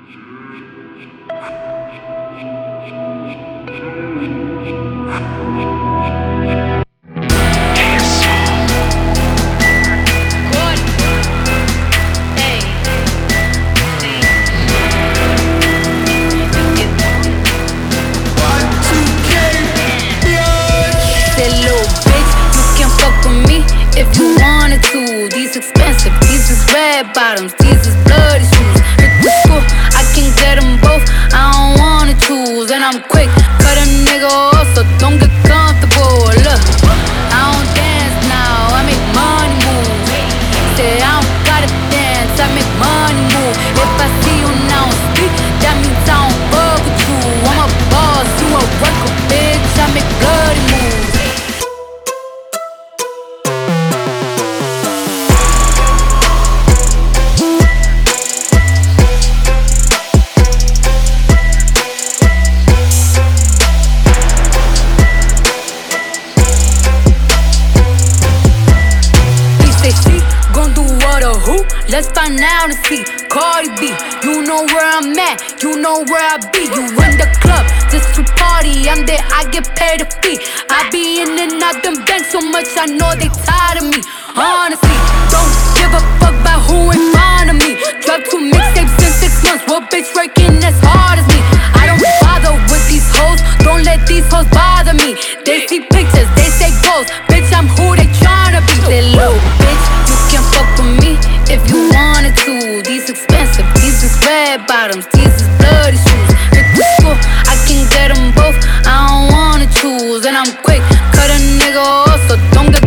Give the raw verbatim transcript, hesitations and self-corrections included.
If you wanted to, these expensive, these is red bottoms, these is bloody shoes. Hit the school, I can get them both, I don't wanna choose. And I'm quick, cut a nigga off, so don't get comfortable. Look, I don't dance now, I make money move. Say I don't gotta dance, I make money move. If I see you now speak, that means I don't fuck with you. I'm a boss, you a worker, bitch, I make bloody moves. Let's find out and see. Cardi B, you know where I'm at, you know where I be. You in the club just to party, I'm there, I get paid a fee. I be in and out them banks so much, I know they tired of me. Honestly, don't give a fuck about who in front of me. Drop two mixtapes in six months, what bitch working as hard as me? I don't bother with these hoes, don't let these hoes bother me. They see pictures, they say goals, bitch I'm who they tryna be. Say little bitch, you can fuck with me if you wanted to. These expensive, these is red bottoms, these is bloody shoes. Hit the school, I can get them both, I don't wanna choose. And I'm quick, cut a nigga off, so don't get